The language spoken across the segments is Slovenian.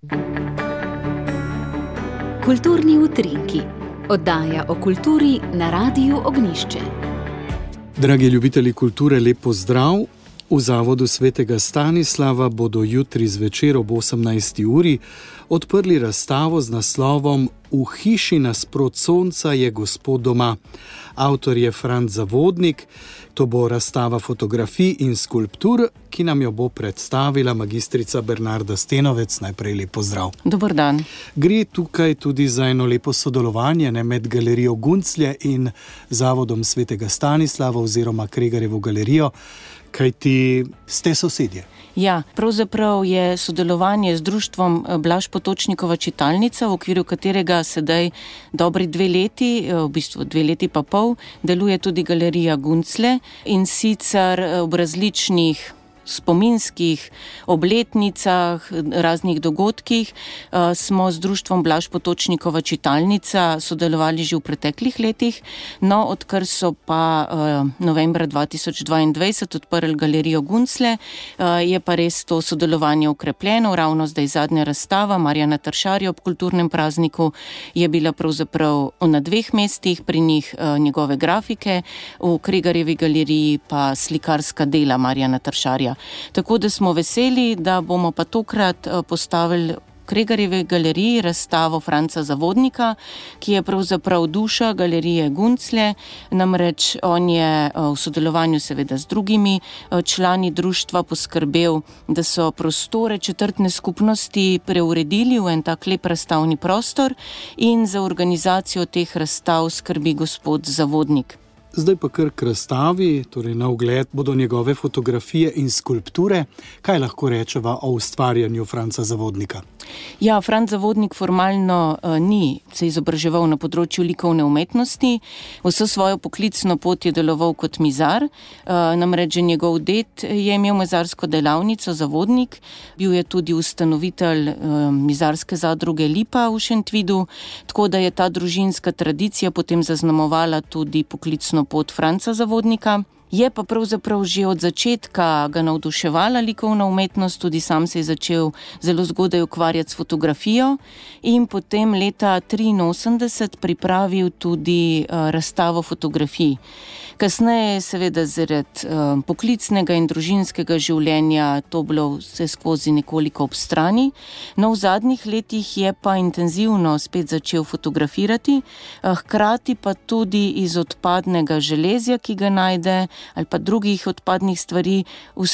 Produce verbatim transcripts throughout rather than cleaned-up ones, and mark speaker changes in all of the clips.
Speaker 1: Kulturni utrinki. Oddaja o kulturi na Radiu Ognjišče.
Speaker 2: Dragi ljubitelji kulture, lep pozdrav. V Zavodu svetega Stanislava bodo jutri zvečer ob osemnajsti uri odprli razstavo z naslovom V hiši nasprot sonca je Gospod doma. Avtor je Franc Zavodnik. To bo razstava fotografij in skulptur, ki nam jo bo predstavila magistrica Bernarda Stenovec. Najprej lep pozdrav.
Speaker 3: Dober dan.
Speaker 2: Gre tukaj tudi za eno lepo sodelovanje ne, med galerijo Gunclje in Zavodom svetega Stanislava oziroma Kregarjevo galerijo, kajti ste sosedje.
Speaker 3: Ja, pravzaprav je sodelovanje z društvom Blaž Potočnikova čitalnica, v okviru katerega sedaj dobri dve leti, v bistvu dve leti pa pol, deluje tudi galerija Gunclje, in sicer ob različnih spominskih obletnicah, raznih dogodkih smo z društvom Blaž Potočnikova čitalnica sodelovali že v preteklih letih, no odkar so pa novembra dva tisoč dvaindvajset odprli galerijo Gunclje, je pa res to sodelovanje ukrepljeno. Ravno zdaj zadnja razstava Marjana Tršarja ob kulturnem prazniku je bila pravzaprav na dveh mestih, pri njih njegove grafike, v Kregarjevi galeriji pa slikarska dela Marjana Tršarja. Tako da smo veseli, da bomo pa tokrat postavili v Kregarjevi galeriji razstavo Franca Zavodnika, ki je pravzaprav duša galerije Gunclje, namreč on je v sodelovanju seveda z drugimi člani društva poskrbel, da so prostore četrtne skupnosti preuredili v en tak lep razstavni prostor, in za organizacijo teh razstav skrbi gospod Zavodnik.
Speaker 2: Zdaj pa kar k razstavi, torej na ogled bodo njegove fotografije in skulpture. Kaj lahko rečeva o ustvarjanju Franca Zavodnika?
Speaker 3: Ja, Franc Zavodnik formalno uh, ni se izobraževal na področju likovne umetnosti. Vso svojo poklicno pot je deloval kot mizar, uh, namreč njegov ded je imel mizarsko delavnico Zavodnik, bil je tudi ustanovitelj uh, mizarske zadruge Lipa v Šentvidu, tako da je ta družinska tradicija potem zaznamovala tudi poklicno pot Franca Zavodnika. Je pa pravzaprav že od začetka ga navduševala likovna umetnost, tudi sam se je začel zelo zgodaj ukvarjati s fotografijo in potem leta triinosemdeset pripravil tudi uh, razstavo fotografij. Kasneje je seveda zaradi uh, poklicnega in družinskega življenja to bilo vse skozi nekoliko ob strani, no v zadnjih letih je pa intenzivno spet začel fotografirati, uh, hkrati pa tudi iz odpadnega železja, ki ga najde, ali pa drugih odpadnih stvari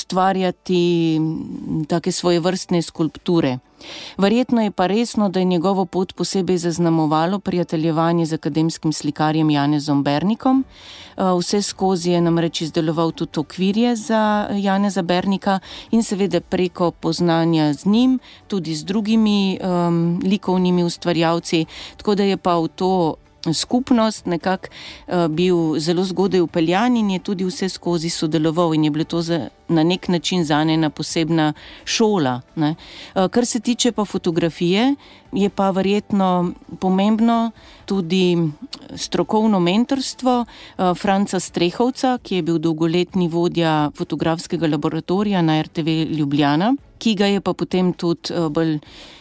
Speaker 3: ustvarjati take svojevrstne skulpture. Verjetno je pa resno, da je njegovo pot posebej zaznamovalo prijateljevanje z akademskim slikarjem Janezom Bernikom. Vse skozi je namreč izdeloval tudi okvirje za Janeza Bernika in seveda preko poznanja z njim, tudi z drugimi um, likovnimi ustvarjalci, tako da je pa v to skupnost nekako uh, bil zelo zgodaj vpeljan in je tudi vse skozi sodeloval in je bilo to za, na nek način zanje ena posebna šola. Ne. Uh, kar se tiče pa fotografije, je pa verjetno pomembno tudi strokovno mentorstvo uh, Franca Strehovca, ki je bil dolgoletni vodja fotografskega laboratorija na R T V Ljubljana, ki ga je pa potem tudi uh, bolj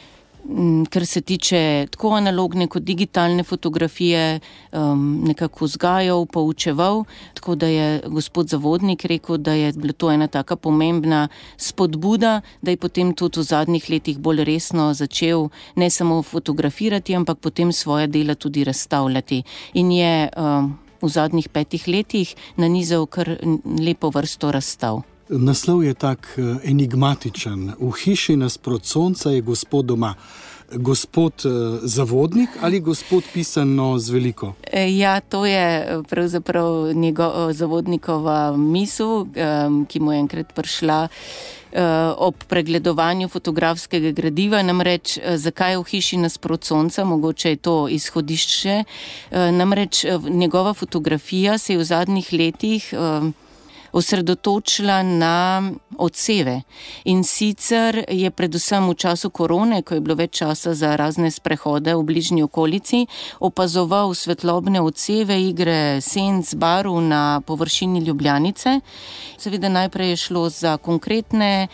Speaker 3: kar se tiče tako analogne kot digitalne fotografije, um, nekako vzgajal, poučeval, tako da je gospod Zavodnik rekel, da je bila to ena taka pomembna spodbuda, da je potem tudi v zadnjih letih bolj resno začel ne samo fotografirati, ampak potem svoje dela tudi razstavljati. In je um, v zadnjih petih letih nanizal kar lepo vrsto razstav.
Speaker 2: Naslov je tak enigmatičen. V hiši nasprot sonca je Gospod doma. Gospod Zavodnik ali gospod pisano z veliko?
Speaker 3: Ja, to je pravzaprav njegov Zavodnikova misel, ki mu je enkrat prišla ob pregledovanju fotografskega gradiva, namreč zakaj v hiši nasprot sonca, mogoče je to izhodišče, namreč njegova fotografija se je v zadnjih letih osredotočila na odseve. In sicer je predvsem v času korone, ko je bilo več časa za razne sprehode v bližnji okolici, opazoval svetlobne odseve, igre senc, barv na površini Ljubljanice. Seveda najprej je šlo za konkretne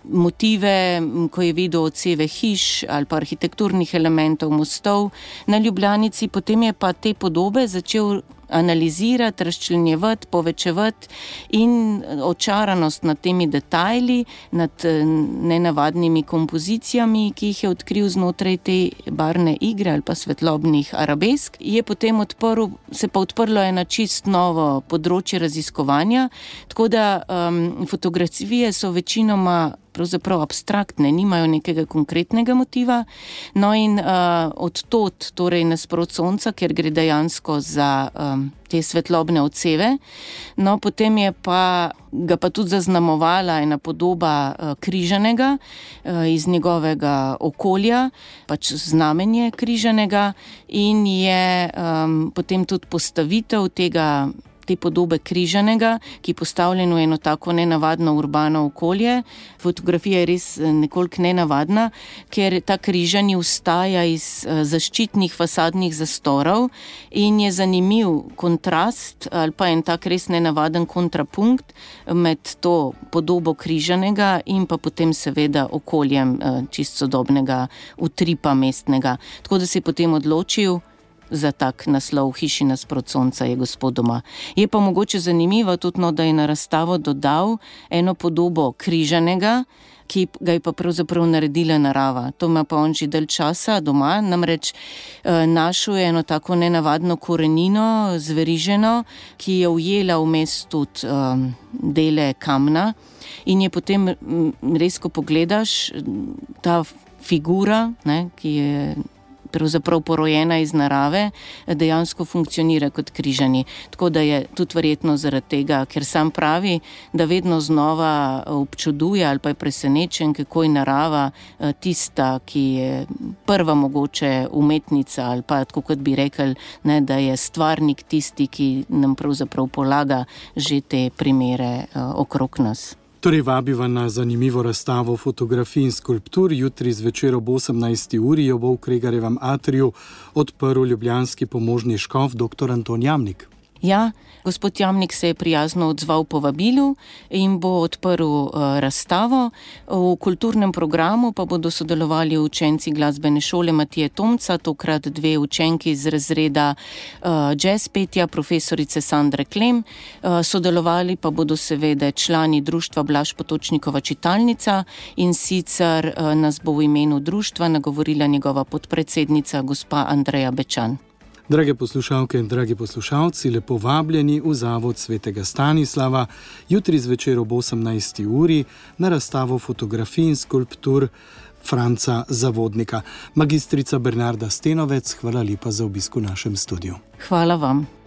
Speaker 3: motive, ko je videl odseve hiš ali pa arhitekturnih elementov mostov na Ljubljanici, potem je pa te podobe začel analizirati, razčlenjevati, povečevati in očaranost nad temi detajli, nad nenavadnimi kompozicijami, ki jih je odkril znotraj te barvne igre ali pa svetlobnih arabesk, je potem odprl, se pa odprlo eno čist novo področje raziskovanja, tako da um, fotografije so večinoma pravzaprav abstraktne, nimajo nekega konkretnega motiva, no in uh, od tod, torej nasprot sonca, ker gre dejansko za um, te svetlobne odseve, no potem je pa, ga pa tudi zaznamovala ena podoba uh, križanega uh, iz njegovega okolja, pač znamenje križanega in je um, potem tudi postavitev tega te podobe križanega, ki je postavljen v eno tako nenavadno urbano okolje. Fotografija je res nekoliko nenavadna, ker ta križanji vstaja iz zaščitnih fasadnih zastorov in je zanimiv kontrast ali pa en tak res nenavaden kontrapunkt med to podobo križanega in pa potem seveda okoljem čist sodobnega utripa mestnega. Tako da se je potem odločil za tak naslov Hiši nasprot sonca je gospod doma. Je pa mogoče zanimivo tudi, no, da je na razstavo dodal eno podobo križanega, ki ga je pa pravzaprav naredila narava. To ima pa on že dalj časa doma, namreč eh, našel je eno tako nenavadno korenino, zveriženo, ki je ujela vmes tudi eh, dele kamna in je potem res, ko pogledaš, ta figura, ne, ki je pravzaprav porojena iz narave, dejansko funkcionira kot križani. Tako da je tudi verjetno zaradi tega, ker sam pravi, da vedno znova občuduje ali pa je presenečen, kako je narava tista, ki je prva mogoče umetnica ali pa, tako kot bi rekel, ne, da je stvarnik tisti, ki nam pravzaprav polaga že te primere okrog nas.
Speaker 2: Torej vabiva na zanimivo razstavo fotografij in skulptur. Jutri zvečer ob osemnajsti uri jo bo v Kregarjevem atriju odprl ljubljanski pomožni škof dr. Anton Jamnik.
Speaker 3: Ja, gospod Jamnik se je prijazno odzval povabilu in bo odprl uh, razstavo. V kulturnem programu pa bodo sodelovali učenci glasbene šole Matije Tomca, tokrat dve učenki iz razreda uh, jazz petja, profesorice Sandre Klem. Uh, sodelovali pa bodo seveda člani društva Blaž Potočnikova čitalnica in sicer uh, nas bo v imenu društva nagovorila njegova podpredsednica gospa Andreja Bečan.
Speaker 2: Drage poslušalke in dragi poslušalci, lepo vabljeni v Zavod svetega Stanislava jutri zvečer ob osemnajsti uri na razstavo fotografij in skulptur Franca Zavodnika. Magistrica Bernarda Stenovec, hvala lepa za obisk v našem studiu.
Speaker 3: Hvala vam.